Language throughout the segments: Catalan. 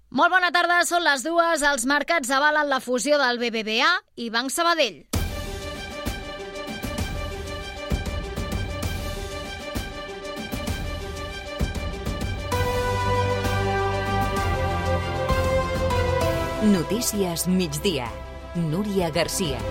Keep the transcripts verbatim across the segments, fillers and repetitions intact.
Molt bona tarda, són les dues. Els mercats avalen la fusió del B B V A i Banc Sabadell. Notícies migdia. Núria Garcia.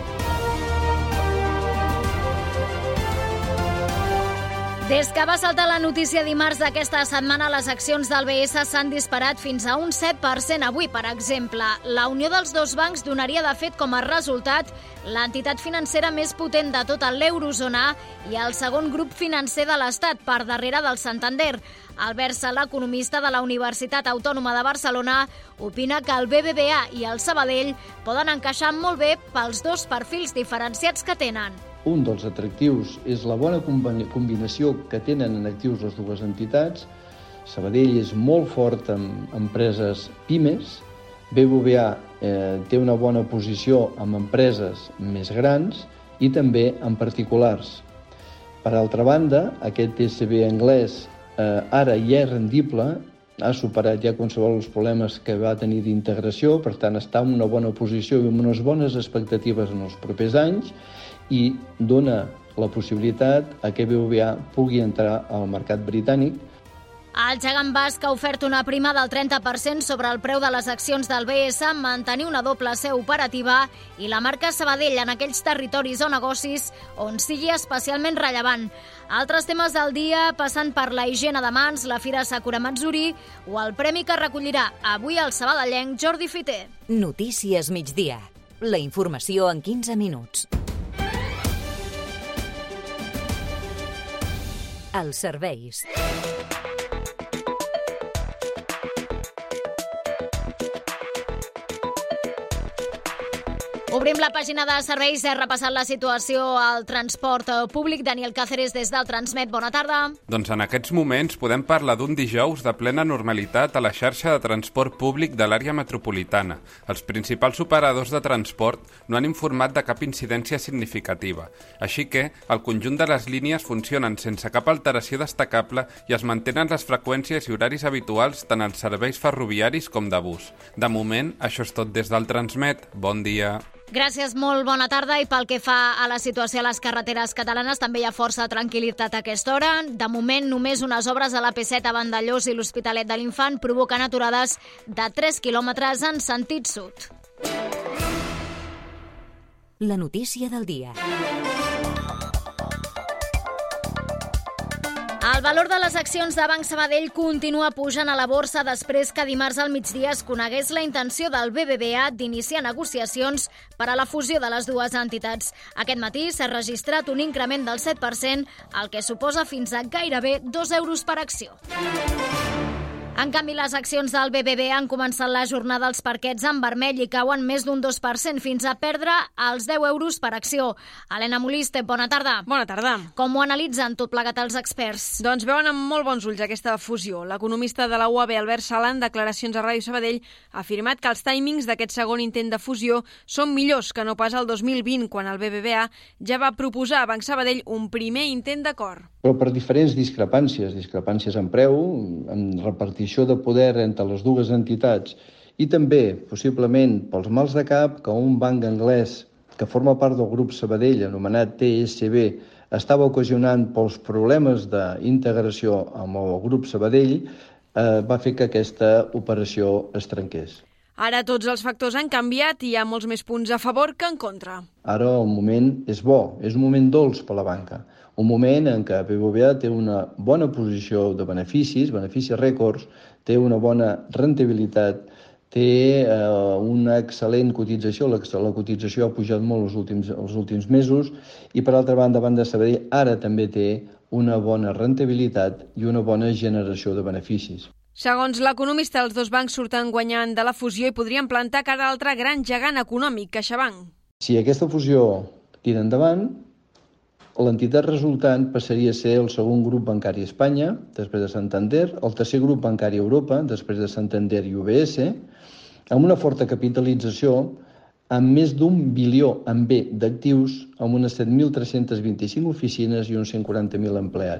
Des que va saltar la notícia dimarts d'aquesta setmana, les accions del B S s'han disparat fins a un set per cent avui, per exemple. La unió dels dos bancs donaria, de fet, com a resultat l'entitat financera més potent de tota l'eurozona i el segon grup financer de l'Estat, per darrere del Santander. Albert Sala, economista de la Universitat Autònoma de Barcelona, opina que el B B V A i el Sabadell poden encaixar molt bé pels dos perfils diferenciats que tenen. Un dels atractius és la bona combinació que tenen en actius les dues entitats. Sabadell és molt fort en empreses pimes, B B V A eh, té una bona posició amb empreses més grans i també en particulars. Per altra banda, aquest T S B anglès eh, ara ja és rendible, ha superat ja qualsevol dels problemes que va tenir d'integració, per tant està en una bona posició i amb unes bones expectatives en els propers anys, i dona la possibilitat a que B B V A pugui entrar al mercat britànic. El gegant basc ha ofert una prima del trenta per cent sobre el preu de les accions del B S, mantenir una doble seu operativa i la marca Sabadell en aquells territoris o negocis on sigui especialment rellevant. Altres temes del dia, passant per la higiene de mans, la Fira Sakura Matsuri o el premi que recollirà avui el sabadellenc Jordi Fiter. Notícies migdia. La informació en quinze minuts. Els serveis. Obrim la pàgina de serveis, he repassat la situació al transport públic. Daniel Cáceres, des del Transmet, bona tarda. Doncs en aquests moments podem parlar d'un dijous de plena normalitat a la xarxa de transport públic de l'àrea metropolitana. Els principals operadors de transport no han informat de cap incidència significativa. Així que el conjunt de les línies funcionen sense cap alteració destacable i es mantenen les freqüències i horaris habituals tant als serveis ferroviaris com de bus. De moment, això és tot des del Transmet. Bon dia. Gràcies, molt bona tarda. I pel que fa a la situació a les carreteres catalanes, també hi ha força tranquil·litat a aquesta hora. De moment, només unes obres a la P set a Vandellòs i l'Hospitalet de l'Infant provoquen aturades de tres quilòmetres en sentit sud. La notícia del dia. El valor de les accions de Banc Sabadell continua pujant a la borsa després que dimarts al migdia es conegués la intenció del B B V A d'iniciar negociacions per a la fusió de les dues entitats. Aquest matí s'ha registrat un increment del set per cent, el que suposa fins a gairebé dos euros per acció. En canvi, les accions del B B V A han començat la jornada als parquets en vermell i cauen més d'un dos per cent fins a perdre els deu euros per acció. Helena Moliste, bona tarda. Bona tarda. Com ho analitzen tot plegat els experts? Doncs veuen amb molt bons ulls aquesta fusió. L'economista de la U A B, Albert Sala, en declaracions a Ràdio Sabadell, ha afirmat que els timings d'aquest segon intent de fusió són millors que no pas el dos mil vint, quan el B B V A ja va proposar a Banc Sabadell un primer intent d'acord. Però per diferents discrepàncies, discrepàncies en preu, en repartició de poder entre les dues entitats i també, possiblement, pels mals de cap que un banc anglès que forma part del grup Sabadell, anomenat T S B, estava ocasionant pels problemes d'integració amb el grup Sabadell, eh, va fer que aquesta operació es trenqués. Ara tots els factors han canviat i hi ha molts més punts a favor que en contra. Ara el moment és bo, és un moment dolç per la banca. Un moment en què B B V A té una bona posició de beneficis, beneficis rècords, té una bona rendibilitat, té eh, una excel·lent cotització, la, la cotització ha pujat molt els últims, els últims mesos i per altra banda, banda Sabadell ara també té una bona rendibilitat i una bona generació de beneficis. Segons l'economista, els dos bancs surten guanyant de la fusió i podrien plantar cara a l'altre gran gegant econòmic, CaixaBank. Si aquesta fusió tira endavant, l'entitat resultant passaria a ser el segon grup bancari a Espanya, després de Santander, el tercer grup bancari a Europa, després de Santander i U B S, amb una forta capitalització, amb més d'un bilió en B d'actius, amb unes set mil tres-cents vint-i-cinc oficines i uns cent quaranta mil empleats.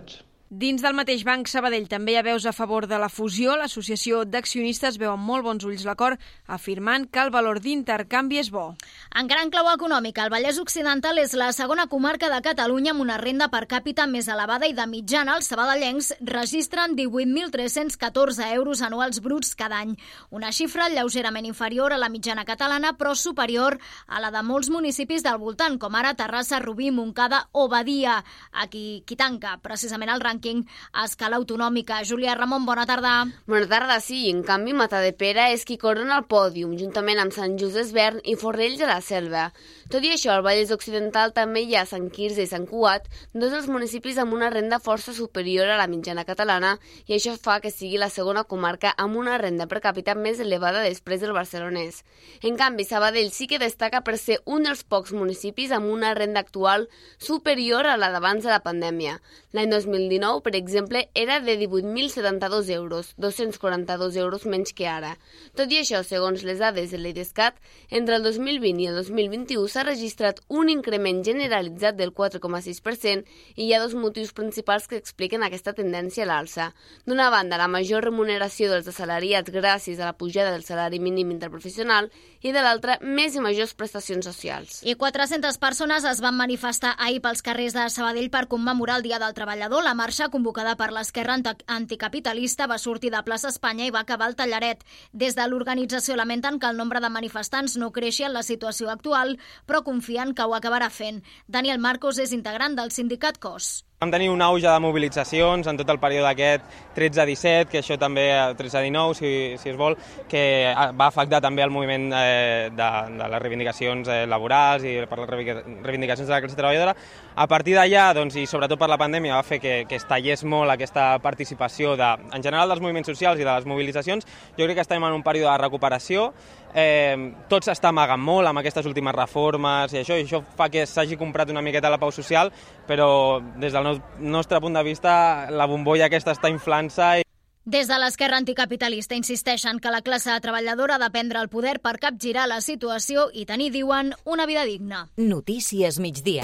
Dins del mateix Banc Sabadell també hi ha veus a favor de la fusió. L'Associació d'Accionistes veu amb molt bons ulls l'acord, afirmant que el valor d'intercanvi és bo. En gran clau econòmica, el Vallès Occidental és la segona comarca de Catalunya amb una renda per càpita més elevada i de mitjana els sabadellencs registren divuit mil tres-cents catorze euros anuals bruts cada any. Una xifra lleugerament inferior a la mitjana catalana, però superior a la de molts municipis del voltant, com ara Terrassa, Rubí, Montcada o Badia, aquí qui tanca precisament el rànquing a escala autonòmica. Júlia Ramon, bona tarda. Bona tarda, sí. En canvi, Matadepera és qui corona el pòdium, juntament amb Sant Just Desvern i Fornells de la Selva. Tot i això, al Vallès Occidental també hi ha Sant Quirze i Sant Cugat, dos dels municipis amb una renda força superior a la mitjana catalana, i això fa que sigui la segona comarca amb una renda per càpita més elevada després del barcelonès. En canvi, Sabadell sí que destaca per ser un dels pocs municipis amb una renda actual superior a la d'abans de la pandèmia. L'any dos mil dinou, per exemple, era de divuit mil setanta-dos euros, dos-cents quaranta-dos euros menys que ara. Tot i això, segons les dades de l'Idescat, entre el dos mil vint i el dos mil vint-i-u s'ha registrat un increment generalitzat del quatre coma sis per cent i hi ha dos motius principals que expliquen aquesta tendència a l'alça. D'una banda, la major remuneració dels assalariats gràcies a la pujada del salari mínim interprofessional i de l'altra, més i majors prestacions socials. I quatre-centes persones es van manifestar ahir pels carrers de Sabadell per commemorar el Dia del Treballador. La marxa convocada per l'esquerra anticapitalista va sortir de plaça Espanya i va acabar al Tallaret. Des de l'organització lamenten que el nombre de manifestants no creixi en la situació actual, però confien que ho acabarà fent. Daniel Marcos és integrant del sindicat C O S. Vam tenir un auge de mobilitzacions en tot el període aquest tretze disset, que això també, tretze dinou, si, si es vol, que va afectar també el moviment eh, de, de les reivindicacions eh, laborals i per les reivindicacions de la classe treballadora. A partir d'allà, doncs, i sobretot per la pandèmia, va fer que, que es tallés molt aquesta participació de, en general dels moviments socials i de les mobilitzacions. Jo crec que estem en un període de recuperació. Eh, tot s'està amagant molt amb aquestes últimes reformes i això, i això fa que s'hagi comprat una miqueta la pau social, però des del nostre punt de vista la bombolla aquesta està inflant-se. Des de l'esquerra anticapitalista insisteixen que la classe treballadora ha de prendre el poder per capgirar la situació i tenir, diuen, una vida digna. Notícies migdia.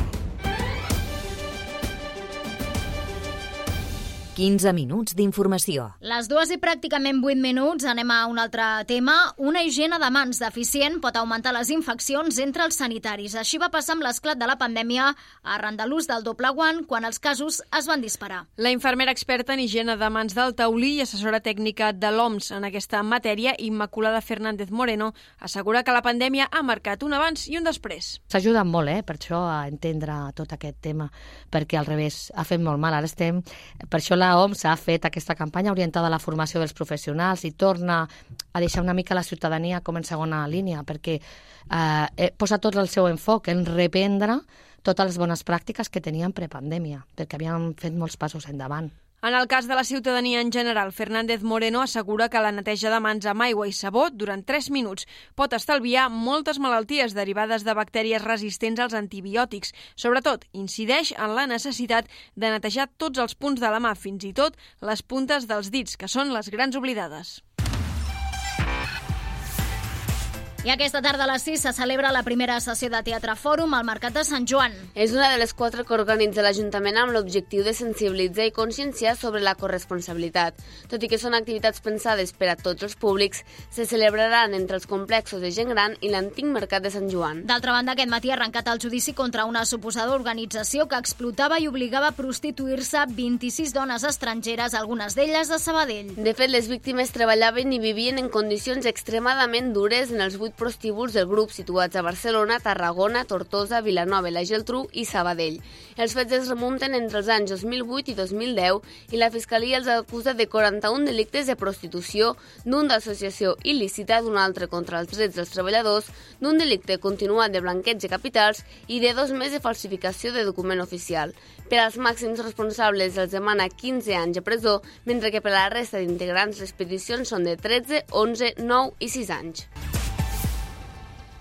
quinze minuts d'informació. Les dues i pràcticament vuit minuts, anem a un altre tema. Una higiene de mans deficient pot augmentar les infeccions entre els sanitaris. Així va passar amb l'esclat de la pandèmia arran de l'ús del doble guant quan els casos es van disparar. La infermera experta en higiene de mans del Taulí i assessora tècnica de l'O M S en aquesta matèria, Immaculada Fernández Moreno, assegura que la pandèmia ha marcat un abans i un després. S'ha ajudat molt, eh, per això, a entendre tot aquest tema, perquè al revés ha fet molt mal. Ara estem, per això la La O M S ha fet aquesta campanya orientada a la formació dels professionals i torna a deixar una mica la ciutadania com en segona línia, perquè eh, posa tot el seu enfoc en reprendre totes les bones pràctiques que tenien prepandèmia, perquè havien fet molts passos endavant. En el cas de la ciutadania en general, Fernández Moreno assegura que la neteja de mans amb aigua i sabó durant tres minuts pot estalviar moltes malalties derivades de bactèries resistents als antibiòtics. Sobretot, incideix en la necessitat de netejar tots els punts de la mà, fins i tot les puntes dels dits, que són les grans oblidades. I aquesta tarda a les sis se celebra la primera sessió de Teatre Fòrum al Mercat de Sant Joan. És una de les quatre que organitza l'Ajuntament amb l'objectiu de sensibilitzar i conscienciar sobre la corresponsabilitat. Tot i que són activitats pensades per a tots els públics, se celebraran entre els complexos de gent gran i l'antic Mercat de Sant Joan. D'altra banda, aquest matí ha arrencat el judici contra una suposada organització que explotava i obligava a prostituir-se vint-i-sis dones estrangeres, algunes d'elles a Sabadell. De fet, les víctimes treballaven i vivien en condicions extremadament dures en els vuit prostíbuls del grup situats a Barcelona, Tarragona, Tortosa, Vilanova, la Geltrú i Sabadell. Els fets es remunten entre els anys dos mil vuit i dos mil deu i la Fiscalia els acusa de quaranta-un delictes de prostitució, d'un d'associació il·lícita, d'un altre contra els drets dels treballadors, d'un delicte continuat de blanqueig de capitals i de dos més de falsificació de document oficial. Per als màxims responsables els demana quinze anys de presó, mentre que per a la resta d'integrants les peticions són de tretze, onze, nou i sis anys.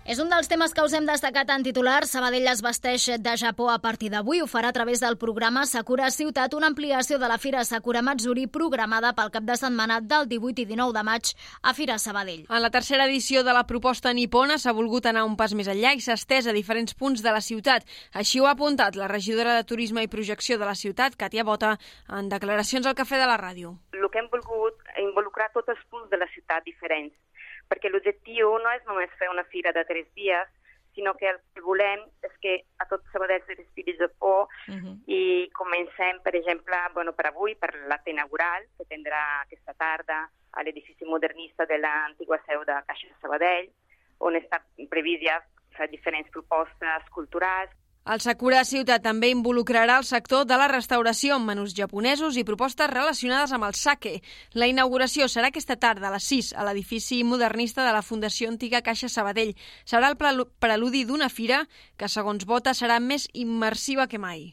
És un dels temes que us hem destacat en titular. Sabadell es vesteix de Japó a partir d'avui. Ho farà a través del programa Sakura Ciutat, una ampliació de la Fira Sakura Matsuri programada pel cap de setmana del divuit i dinou de maig a Fira Sabadell. En la tercera edició de la proposta nipona s'ha volgut anar un pas més enllà i s'ha estès a diferents punts de la ciutat. Així ho ha apuntat la regidora de Turisme i Projecció de la ciutat, Katia Bota, en declaracions al Cafè de la Ràdio. El que hem volgut involucrar tots els punts de la ciutat diferents, perquè l'objectiu no és només fer una fira de tres dies, sinó que el que volem és que a tots Sabadell se respiri Japó uh-huh. i comencem, per exemple, bueno, per avui, per l'acte inaugural, que tindrà aquesta tarda a l'edifici modernista de l'antiga seu de Caixa Sabadell, on està previst ja fer diferents propostes culturals. El Sakura Ciutat també involucrarà el sector de la restauració amb menús japonesos i propostes relacionades amb el sake. La inauguració serà aquesta tarda a les sis a l'edifici modernista de la Fundació Antiga Caixa Sabadell. Serà el preludi d'una fira que, segons Bota, serà més immersiva que mai.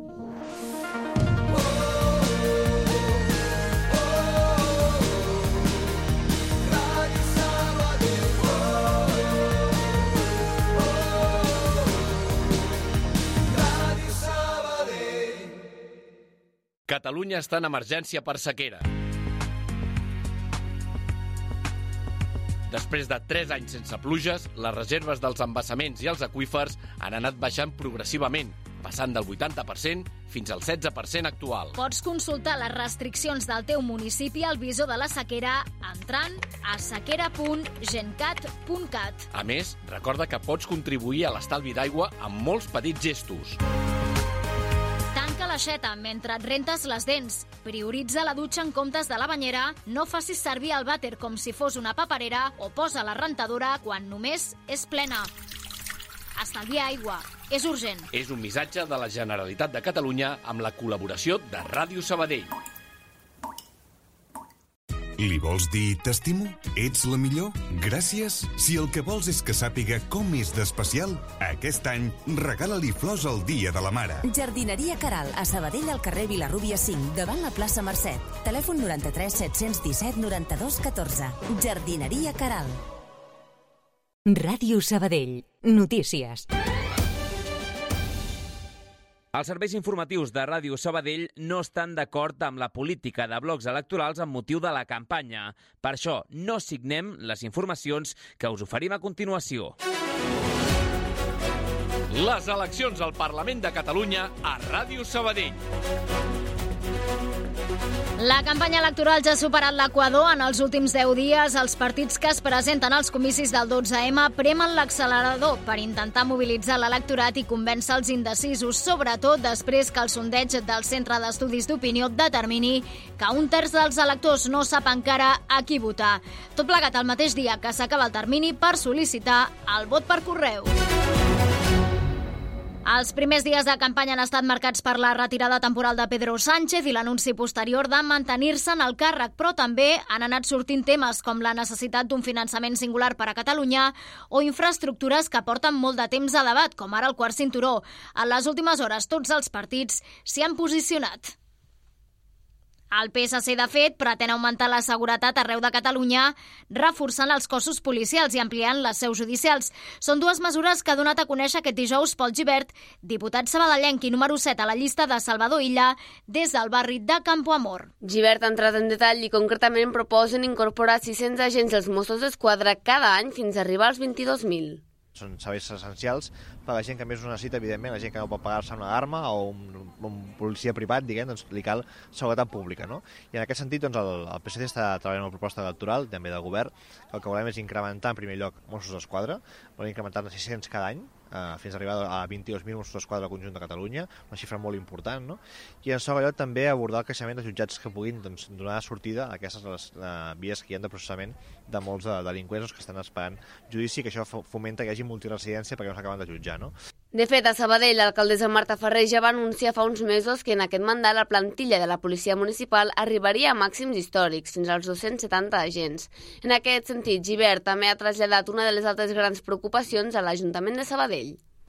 Catalunya està en emergència per sequera. Després de tres anys sense pluges, les reserves dels embassaments i els aqüífers han anat baixant progressivament, passant del vuitanta per cent fins al setze per cent actual. Pots consultar les restriccions del teu municipi al visor de la sequera entrant a sequera punt gencat punt cat. A més, recorda que pots contribuir a l'estalvi d'aigua amb molts petits gestos. Tanca l'aixeta mentre et rentes les dents. Prioritza la dutxa en comptes de la banyera. No facis servir el vàter com si fos una paperera o posa la rentadora quan només és plena. Estalvia aigua. És urgent. És un missatge de la Generalitat de Catalunya amb la col·laboració de Ràdio Sabadell. Li vols dir t'estimo? Ets la millor? Gràcies? Si el que vols és que sàpiga com és d'especial, aquest any regala-li flors al Dia de la Mare. Jardineria Caral, a Sabadell, al carrer Vilarrúbia cinc, davant la plaça Mercè. Telèfon noranta-tres set-cents disset noranta-dos catorze. Jardineria Caral. Ràdio Sabadell. Notícies. Els serveis informatius de Ràdio Sabadell no estan d'acord amb la política de blocs electorals amb motiu de la campanya. Per això no signem les informacions que us oferim a continuació. Les eleccions al Parlament de Catalunya a Ràdio Sabadell. La campanya electoral ja ha superat l'equador. En els últims deu dies, els partits que es presenten als comicis del dotze eme premen l'accelerador per intentar mobilitzar l'electorat i convèncer els indecisos, sobretot després que el sondeig del Centre d'Estudis d'Opinió determini que un terç dels electors no sap encara a qui votar. Tot plegat el mateix dia que s'acaba el termini per sol·licitar el vot per correu. Els primers dies de campanya han estat marcats per la retirada temporal de Pedro Sánchez i l'anunci posterior de mantenir-se en el càrrec, però també han anat sortint temes com la necessitat d'un finançament singular per a Catalunya o infraestructures que porten molt de temps a debat, com ara el quart cinturó. En les últimes hores, tots els partits s'hi han posicionat. El P S C, de fet, pretén augmentar la seguretat arreu de Catalunya, reforçant els cossos policials i ampliant les seus judicials. Són dues mesures que ha donat a conèixer aquest dijous Pol Gibert, diputat sabadellenc i número set a la llista de Salvador Illa, des del barri de Campoamor. Gibert ha entrat en detall i concretament proposen incorporar sis-cents agents dels Mossos d'Esquadra cada any fins a arribar als vint-i-dos mil. Són serveis essencials per a la gent que més ho necessita, evidentment, la gent que no pot pagar-se una arma o un, un policia privat, diguem, doncs li cal seguretat pública, no? I en aquest sentit, doncs, el, el P S C està treballant una proposta electoral, també del govern, que el que volem és incrementar, en primer lloc, Mossos d'Esquadra, volem incrementar-ne sis-cents cada any, eh, fins a arribar a vint-i-dos mil Mossos d'Esquadra al conjunt de Catalunya, una xifra molt important, no? I en segon lloc també abordar el creixement de jutjats que puguin doncs, donar sortida a aquestes les, uh, vies que hi ha de processament de molts de, de delinqüents que estan esperant judici, que això fomenta que hi hagi multiresidència perquè no s'acaben de jutjar, no? De fet, a Sabadell, l'alcaldessa Marta Ferrer ja va anunciar fa uns mesos que en aquest mandat la plantilla de la policia municipal arribaria a màxims històrics, fins als dos-cents setanta agents. En aquest sentit, Gibert també ha traslladat una de les altres grans preocupacions a l'Ajuntament de Sabadell.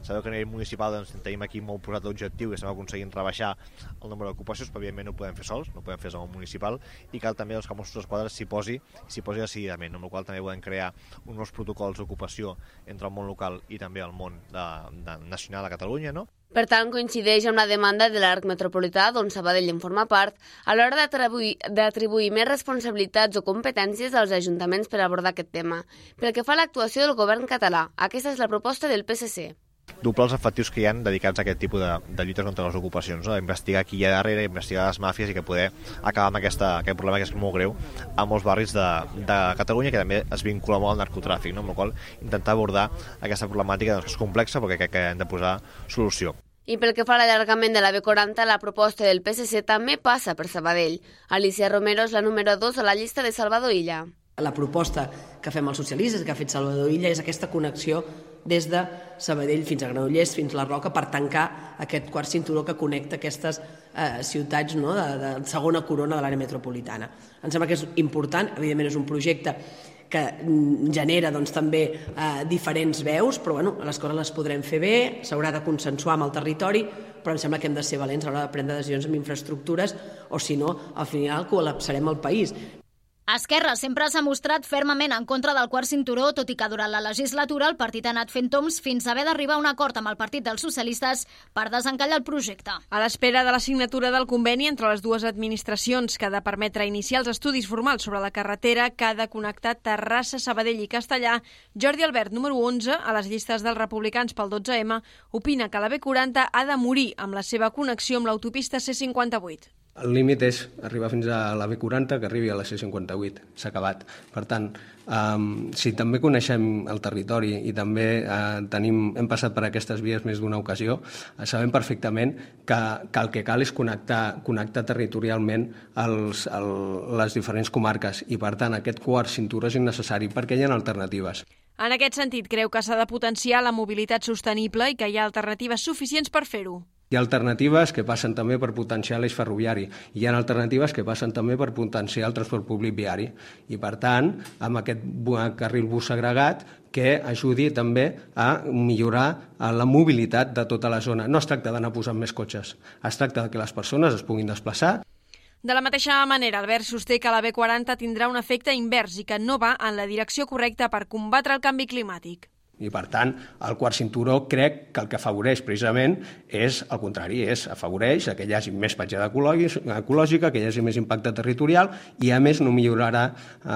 Sabeu que a nivell municipal doncs, tenim aquí molt posat l'objectiu i estem aconseguint rebaixar el nombre d'ocupacions, però evidentment no ho podem fer sols, no ho podem fer al municipal, i cal també doncs, que els Mossos d'Esquadra s'hi posi, s'hi posi decididament, amb la qual també podem crear uns nous protocols d'ocupació entre el món local i també el món de, de, nacional a Catalunya, no? Per tant, coincideix amb la demanda de l'arc metropolità, d'on Sabadell en forma part, a l'hora d'atribuir més responsabilitats o competències als ajuntaments per abordar aquest tema. Pel que fa a l'actuació del govern català, aquesta és la proposta del P S C. Doblar els efectius que hi ha dedicats a aquest tipus de, de lluites contra les ocupacions, no? Investigar qui hi ha darrere, investigar les màfies i que poder acabar amb aquesta, aquest problema que és molt greu a molts barris de, de Catalunya, que també es vincula molt al narcotràfic, no? Amb la qual intentar abordar aquesta problemàtica doncs, que és complexa perquè crec que hem de posar solució. I pel que fa a l'allargament de la B quaranta, la proposta del P S C també passa per Sabadell. Alicia Romero és la número dos a la llista de Salvador Illa. La proposta que fem els socialistes, que ha fet Salvador Illa, és aquesta connexió des de Sabadell fins a Granollers, fins a la Roca, per tancar aquest quart cinturó que connecta aquestes eh, ciutats, no?, de, de segona corona de l'àrea metropolitana. Em sembla que és important, evidentment és un projecte que genera doncs, també eh, diferents veus, però bueno, les coses les podrem fer bé, s'haurà de consensuar amb el territori, però em sembla que hem de ser valents a l'hora de prendre decisions amb infraestructures, o si no, al final col·lapsarem el país. Esquerra sempre s'ha mostrat fermament en contra del quart cinturó, tot i que durant la legislatura el partit ha anat fent toms fins a haver d'arribar a un acord amb el Partit dels Socialistes per desencallar el projecte. A l'espera de la signatura del conveni entre les dues administracions que ha de permetre iniciar els estudis formals sobre la carretera que ha de connectar Terrassa, Sabadell i Castellà, Jordi Albert, número onze, a les llistes dels republicans pel dotze ema, opina que la B quaranta ha de morir amb la seva connexió amb l'autopista C cinquanta-vuit. El límit és arribar fins a la B quaranta, que arribi a la C cinquanta-vuit. S'ha acabat. Per tant, um, si també coneixem el territori i també uh, tenim, hem passat per aquestes vies més d'una ocasió, uh, sabem perfectament que, que el que cal és connectar, connectar territorialment els, el, les diferents comarques i, per tant, aquest quart cinturó és innecessari perquè hi ha alternatives. En aquest sentit, creu que s'ha de potenciar la mobilitat sostenible i que hi ha alternatives suficients per fer-ho. Hi ha alternatives que passen també per potenciar l'eix ferroviari. Hi ha alternatives que passen també per potenciar el transport públic viari. I, per tant, amb aquest carril bus segregat que ajudi també a millorar la mobilitat de tota la zona. No es tracta d'anar posant més cotxes, es tracta que les persones es puguin desplaçar. De la mateixa manera, Albert sosté que la B quaranta tindrà un efecte invers i que no va en la direcció correcta per combatre el canvi climàtic. I, per tant, el quart cinturó crec que el que afavoreix precisament és el contrari, és afavoreix que hi hagi més petjada ecològica, que hi hagi més impacte territorial i, a més, no millorarà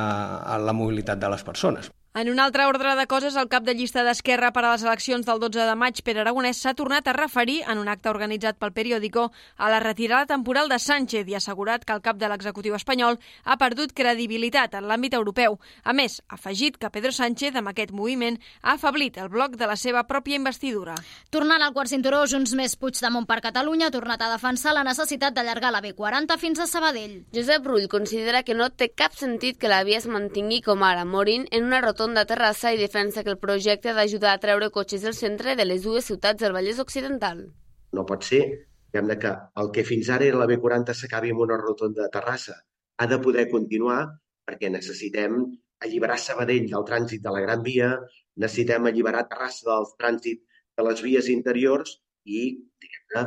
eh, la mobilitat de les persones. En un altre ordre de coses, el cap de llista d'Esquerra per a les eleccions del dotze de maig, Pere Aragonès, s'ha tornat a referir en un acte organitzat pel Periódico a la retirada temporal de Sánchez i ha assegurat que el cap de l'executiu espanyol ha perdut credibilitat en l'àmbit europeu. A més, ha afegit que Pedro Sánchez, amb aquest moviment, ha afeblit el bloc de la seva pròpia investidura. Tornant al quart cinturó, Junts més Puigdemont per Catalunya ha tornat a defensar la necessitat d'allargar la B quaranta fins a Sabadell. Josep Rull considera que no té cap sentit que la via es mantingui com ara, morint en una rotonda de Terrassa i defensa que el projecte ha d'ajudar a treure cotxes del centre de les dues ciutats del Vallès Occidental. No pot ser que el que fins ara era la B quaranta s'acabi amb una rotonda de Terrassa. Ha de poder continuar perquè necessitem alliberar Sabadell del trànsit de la Gran Via, necessitem alliberar Terrassa del trànsit de les vies interiors i diguem-ne,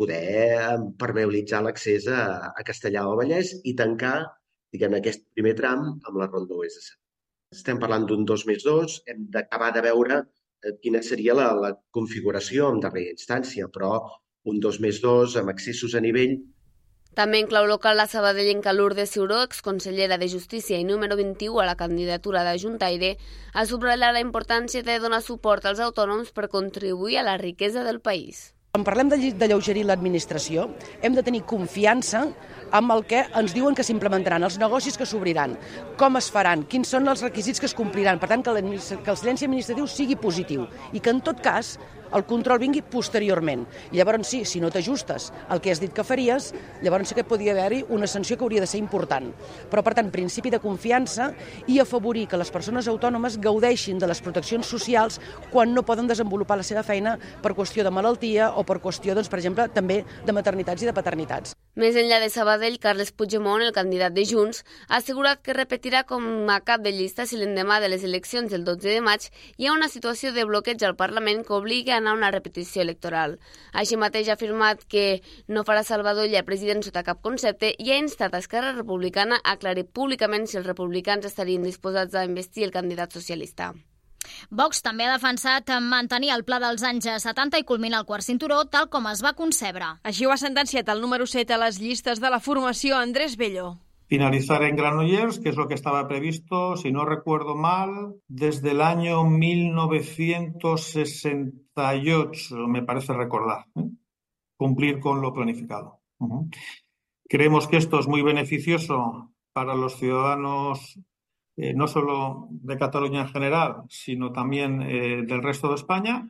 poder permeabilitzar l'accés a, a Castellà del Vallès i tancar diguem-ne, aquest primer tram amb la Ronda Oest de Sabadell. Estem parlant d'un dos més dos, hem d'acabar de veure quina seria la, la configuració en darrera instància, però un dos més dos amb accessos a nivell. També en clau local la sabadellenca Lourdes Ciuró, exconsellera de Justícia i número vint-i-u a la candidatura de Juntaire, ha subratllat la importància de donar suport als autònoms per contribuir a la riquesa del país. Quan parlem de lleugerir l'administració, hem de tenir confiança amb el que ens diuen que s'implementaran, els negocis que s'obriran, com es faran, quins són els requisits que es compliran, per tant que el silenci administratiu sigui positiu i que en tot cas el control vingui posteriorment. I llavors sí, si no t'ajustes al que has dit que faries, llavors sí que podria haver-hi una sanció que hauria de ser important. Però, per tant, principi de confiança i afavorir que les persones autònomes gaudeixin de les proteccions socials quan no poden desenvolupar la seva feina per qüestió de malaltia o per qüestió, doncs, per exemple, també de maternitats i de paternitats. Més enllà de Sabadell, Carles Puigdemont, el candidat de Junts, ha assegurat que repetirà com a cap de llista si l'endemà de les eleccions del dotze de maig hi ha una situació de bloqueig al Parlament que obliga a Republicana una repetició electoral. Així mateix ha afirmat que no farà Salvador Illa president sota cap concepte i ha instat a Esquerra Republicana a aclarir públicament si els republicans estarien disposats a investir el candidat socialista. Vox també ha defensat mantenir el pla dels anys setanta i culminar el quart cinturó tal com es va concebre. Així ho ha sentenciat el número set a les llistes de la formació, Andrés Bello. Finalizar en Granollers, que es lo que estaba previsto, si no recuerdo mal, desde el año mil novecientos sesenta y ocho, me parece recordar, ¿eh? Cumplir con lo planificado. Uh-huh. Creemos que esto es muy beneficioso para los ciudadanos Eh, no solo de Cataluña en general, sino también eh, del resto de España,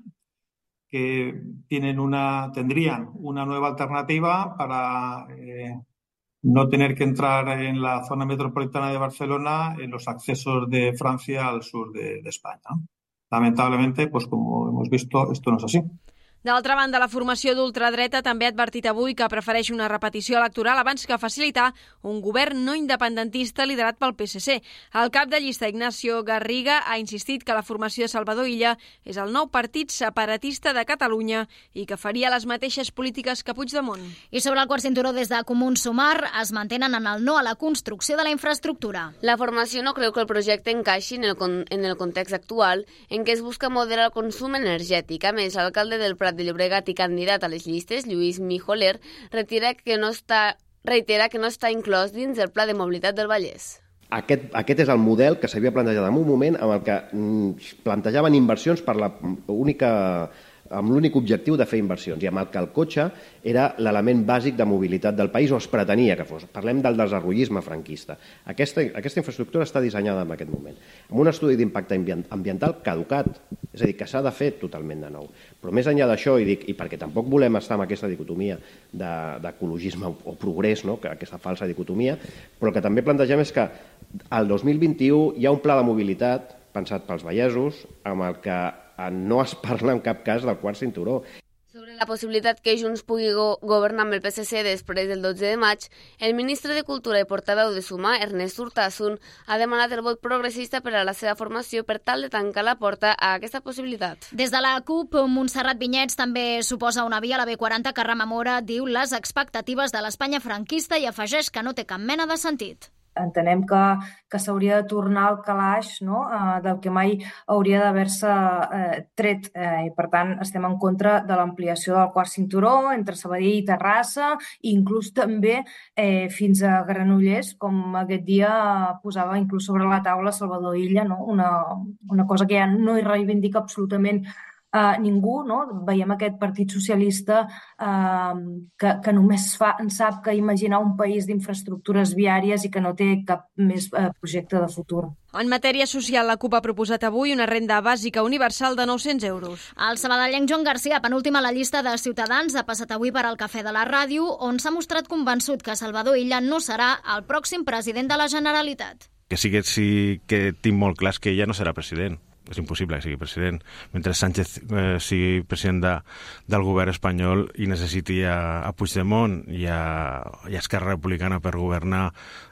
que tienen una, tendrían una nueva alternativa para eh, no tener que entrar en la zona metropolitana de Barcelona en los accesos de Francia al sur de, de España. Lamentablemente, pues como hemos visto, esto no es así. D'altra banda, la formació d'ultradreta també ha advertit avui que prefereix una repetició electoral abans que facilitar un govern no independentista liderat pel P S C. El cap de llista, Ignacio Garriga, ha insistit que la formació de Salvador Illa és el nou partit separatista de Catalunya i que faria les mateixes polítiques que Puigdemont. I sobre el quart cinturó, des de Comuns Sumar es mantenen en el no a la construcció de la infraestructura. La formació no creu que el projecte encaixi en el, con en el context actual en què es busca moderar el consum energètic. A més, l'alcalde del Prat de Llobregat i candidat a les llistes, Lluís Mijoler, retira que no està, reitera que no està inclòs dins del Pla de Mobilitat del Vallès. Aquest, aquest és el model que s'havia plantejat en un moment amb el que mm, plantejaven inversions per la única... amb l'únic objectiu de fer inversions i amb el que el cotxe era l'element bàsic de mobilitat del país, o es pretenia que fos. Parlem del desarrollisme franquista. Aquesta, aquesta infraestructura està dissenyada en aquest moment, amb un estudi d'impacte ambiental caducat, és a dir, que s'ha de fer totalment de nou. Però més enllà d'això, i dic, i perquè tampoc volem estar en aquesta dicotomia d'ecologisme de, o progrés, no? Que aquesta falsa dicotomia, però el que també plantegem és que al dos mil vint-i-u hi ha un pla de mobilitat pensat pels vallesos amb el que no es parla en cap cas del quart cinturó. Sobre la possibilitat que Junts pugui go governar amb el P S C després del dotze de maig, el ministre de Cultura i portaveu de Sumar, Ernest Urtasun, ha demanat el vot progressista per a la seva formació per tal de tancar la porta a aquesta possibilitat. Des de la CUP, Montserrat Vinyets també suposa una via a la B quaranta que rememora, diu, les expectatives de l'Espanya franquista i afegeix que no té cap mena de sentit. Entenem que, que s'hauria de tornar al calaix, no? eh, del que mai hauria d'haver-se eh, tret. Eh, I, per tant, estem en contra de l'ampliació del quart cinturó entre Sabadell i Terrassa, i inclús també eh, fins a Granollers, com aquest dia posava inclús sobre la taula Salvador Illa, no? una, una cosa que ja no hi reivindica absolutament Uh, ningú, no? Veiem aquest Partit Socialista uh, que, que només fa, en sap que imaginar un país d'infraestructures viàries i que no té cap més uh, projecte de futur. En matèria social, la CUP ha proposat avui una renda bàsica universal de nou-cents euros. El sabadellenc Joan Garcia, penúltim a la llista de Ciutadans, ha passat avui per al Cafè de la Ràdio, on s'ha mostrat convençut que Salvador Illa no serà el pròxim president de la Generalitat. Que sí que, sí que tinc molt clar que ella no serà president. És impossible que sigui president. Mentre Sánchez eh, sigui president de, del govern espanyol i necessiti a, a Puigdemont i a, i a Esquerra Republicana per governar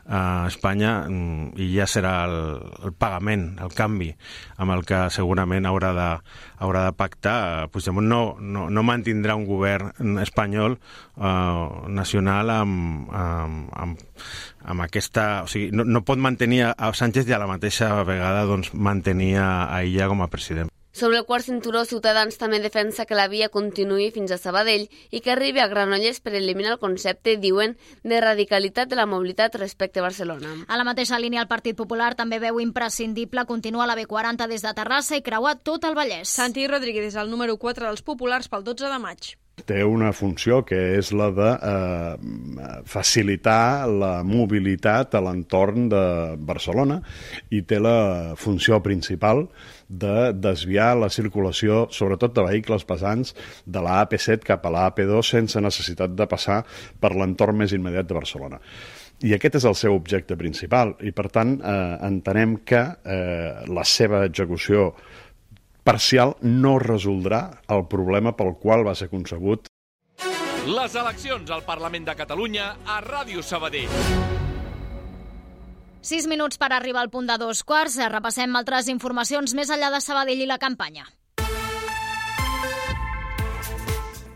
a Espanya, i ja serà el, el pagament, el canvi amb el que segurament haurà de, haurà de pactar. Puigdemont no, no, no mantindrà un govern espanyol eh, nacional amb, amb, amb, amb aquesta... O sigui, no, no pot mantenir a Sánchez i a la mateixa vegada doncs, mantenir a ella com a president. Sobre el quart cinturó, Ciutadans també defensa que la via continuï fins a Sabadell i que arribi a Granollers per eliminar el concepte, diuen, de radicalitat de la mobilitat respecte a Barcelona. A la mateixa línia, el Partit Popular també veu imprescindible continuar la B quaranta des de Terrassa i creuar tot el Vallès. Santi Rodríguez és el número quatre dels Populars pel dotze de maig. Té una funció que és la de eh, facilitar la mobilitat a l'entorn de Barcelona i té la funció principal de desviar la circulació, sobretot de vehicles pesants, de la A P set cap a la A P dos sense necessitat de passar per l'entorn més immediat de Barcelona. I aquest és el seu objecte principal i, per tant, eh, entenem que eh, la seva execució parcial no resoldrà el problema pel qual va ser concebut. Les eleccions al Parlament de Catalunya a Ràdio Sabadell. Sis minuts per arribar al punt de dos quarts. Repassem altres informacions més enllà de Sabadell i la campanya.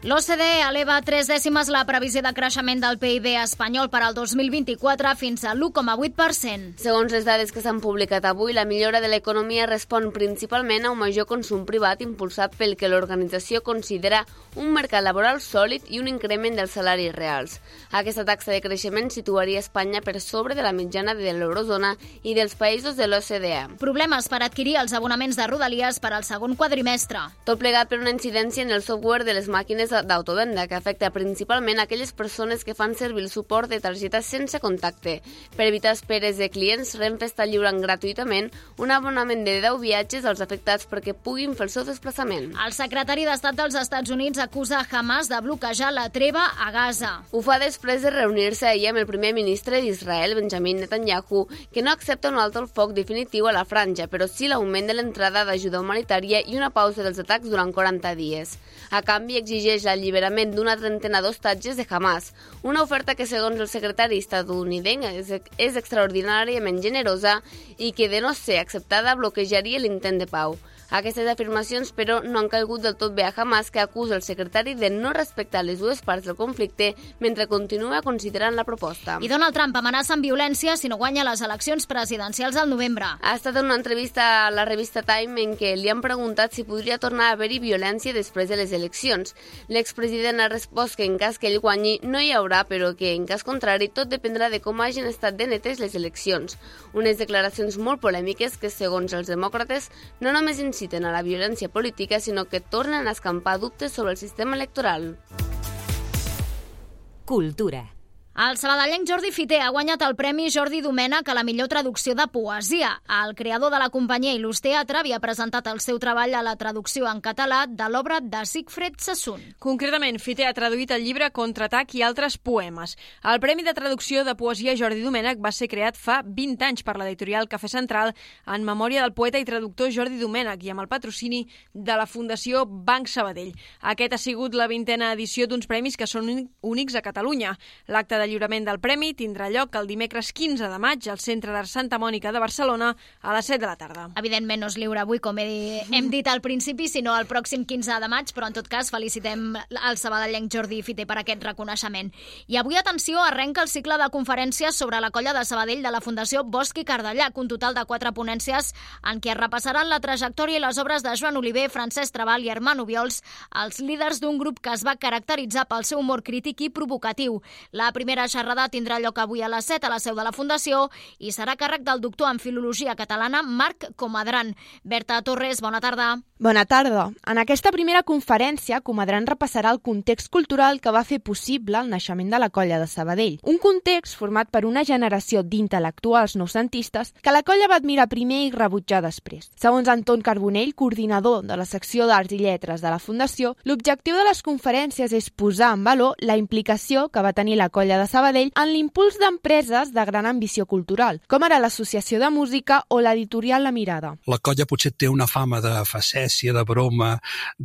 L'O C D E eleva tres dècimes la previsió de creixement del P I B espanyol per al dos mil vint-i-quatre fins a l'u coma vuit per cent. Segons les dades que s'han publicat avui, la millora de l'economia respon principalment a un major consum privat impulsat pel que l'organització considera un mercat laboral sòlid i un increment dels salaris reals. Aquesta taxa de creixement situaria Espanya per sobre de la mitjana de l'eurozona i dels països de l'O C D E. Problemes per adquirir els abonaments de Rodalies per al segon quadrimestre. Tot plegat per una incidència en el software de les màquines d'autovenda que afecta principalment aquelles persones que fan servir el suport de targeta sense contacte. Per evitar esperes de clients, Renfe està lliurant gratuïtament un abonament de deu viatges als afectats perquè puguin fer el seu desplaçament. El secretari d'Estat dels Estats Units acusa Hamas de bloquejar la treva a Gaza. Ho fa després de reunir-se ahir amb el primer ministre d'Israel, Benjamin Netanyahu, que no accepta un alto el foc definitiu a la franja, però sí l'augment de l'entrada d'ajuda humanitària i una pausa dels atacs durant quaranta dies. A canvi, exigeix l'alliberament d'una trentena d'hostatges de Hamas, una oferta que, segons el secretari estatunidenc, és, és extraordinàriament generosa i que, de no ser acceptada, bloquejaria l'intent de pau. Aquestes afirmacions, però, no han calgut del tot bé a Hamas, que acusa el secretari de no respectar les dues parts del conflicte mentre continua considerant la proposta. I Donald Trump amenaça amb violència si no guanya les eleccions presidencials al novembre. Ha estat en una entrevista a la revista Time en què li han preguntat si podria tornar a haver-hi violència després de les eleccions. L'expresident ha respost que en cas que ell guanyi no hi haurà, però que en cas contrari tot dependrà de com hagin estat de netes les eleccions. Unes declaracions molt polèmiques que, segons els demòcrates, no només inciten a la violència política, sinó que tornen a escampar dubtes sobre el sistema electoral. Cultura. El sabadellenc Jordi Fiter ha guanyat el Premi Jordi Domènech a la millor traducció de poesia. El creador de la companyia Il·lus Teatre havia presentat el seu treball a la traducció en català de l'obra de Siegfried Sassoon. Concretament, Fiter ha traduït el llibre Contraatac i altres poemes. El Premi de Traducció de Poesia Jordi Domènech va ser creat fa vint anys per l'editorial Cafè Central en memòria del poeta i traductor Jordi Domènech i amb el patrocini de la Fundació Banc Sabadell. Aquest ha sigut la vintena edició d'uns premis que són únics a Catalunya. L'acte de El lliurament del premi tindrà lloc el dimecres quinze de maig al Centre d'Art Santa Mònica de Barcelona a les set de la tarda. Evidentment no es lliura avui, com he, hem dit al principi, sinó el pròxim quinze de maig, però en tot cas felicitem el sabadellenc Jordi Fiter per aquest reconeixement. I avui, atenció, arrenca el cicle de conferències sobre la colla de Sabadell de la Fundació Bosch i Cardellac, un total de quatre ponències en què es repassaran la trajectòria i les obres de Joan Oliver, Francesc Trabal i Hermano Viols, els líders d'un grup que es va caracteritzar pel seu humor crític i provocatiu. La primera La xerrada tindrà lloc avui a les set a la seu de la Fundació i serà a càrrec del doctor en Filologia Catalana Marc Comadran. Berta Torres, bona tarda. Bona tarda. En aquesta primera conferència, Comadran repassarà el context cultural que va fer possible el naixement de la colla de Sabadell. Un context format per una generació d'intel·lectuals noucentistes que la colla va admirar primer i rebutjar després. Segons Anton Carbonell, coordinador de la secció d'Arts i Lletres de la Fundació, l'objectiu de les conferències és posar en valor la implicació que va tenir la colla de Sabadell en l'impuls d'empreses de gran ambició cultural, com ara l'Associació de Música o l'editorial La Mirada. La colla potser té una fama de facècia, de broma,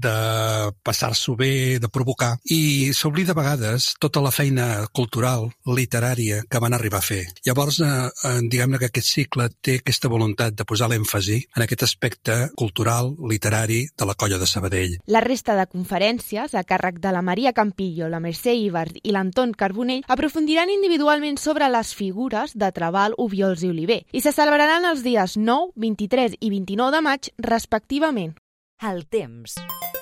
de passar-s'ho bé, de provocar, i s'oblida a vegades tota la feina cultural, literària, que van arribar a fer. Llavors, eh, diguem-ne que aquest cicle té aquesta voluntat de posar l'èmfasi en aquest aspecte cultural, literari de la colla de Sabadell. La resta de conferències, a càrrec de la Maria Campillo, la Mercè Ibart i l'Anton Carbonell, aprofundiran individualment sobre les figures de Trabal, Obiols i Oliver i se celebraran els dies nou, vint-i-tres i vint-i-nou de maig, respectivament. El temps.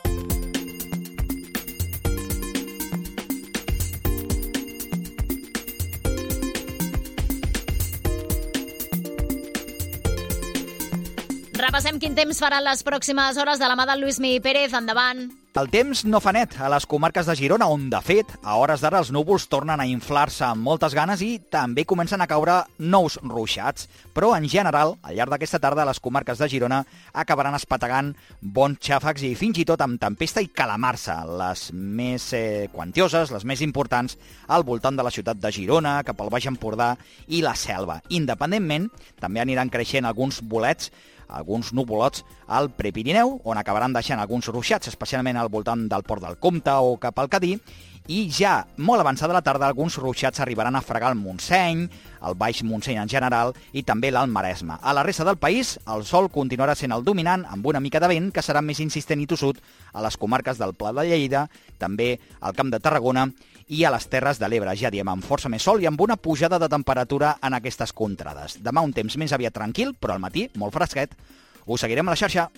Repassem quin temps faran les pròximes hores de la mà del Lluïsmi Pérez. Endavant. El temps no fa net a les comarques de Girona, on, de fet, a hores d'ara els núvols tornen a inflar-se amb moltes ganes i també comencen a caure nous ruixats. Però, en general, al llarg d'aquesta tarda, les comarques de Girona acabaran espetegant bons xàfecs i fins i tot amb tempesta i calamarsa, les més eh, quantioses, les més importants, al voltant de la ciutat de Girona, cap al Baix Empordà i la Selva. Independentment, també aniran creixent alguns bolets alguns nuvolots al Prepirineu, on acabaran deixant alguns ruixats, especialment al voltant del Port del Comte o cap al Cadí, i ja molt avançada la tarda alguns ruixats arribaran a fregar el Montseny, el Baix Montseny en general i també l'Alt Maresme. A la resta del país, el sol continuarà sent el dominant amb una mica de vent que serà més insistent i tossut a les comarques del Pla de Lleida, també al Camp de Tarragona i a les Terres de l'Ebre. Ja diem, amb força més sol i amb una pujada de temperatura en aquestes contrades. Demà un temps més aviat tranquil, però al matí molt fresquet. Us seguirem a la xarxa.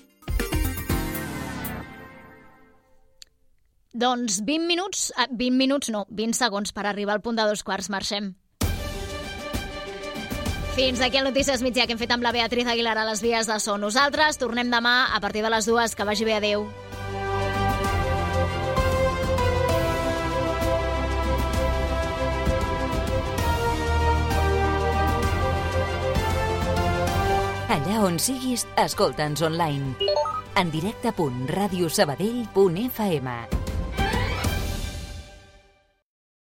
Doncs vint minuts, vint minuts no, vint segons per arribar al punt de dos quarts. Marxem. Fins aquí el Notícies Migdia que hem fet amb la Beatriz Aguilar a les vies de so. Nosaltres tornem demà a partir de les dues. Que vagi bé, adeu. Allà on siguis, escolta'ns online. En directe punt radiosabadell punt f m.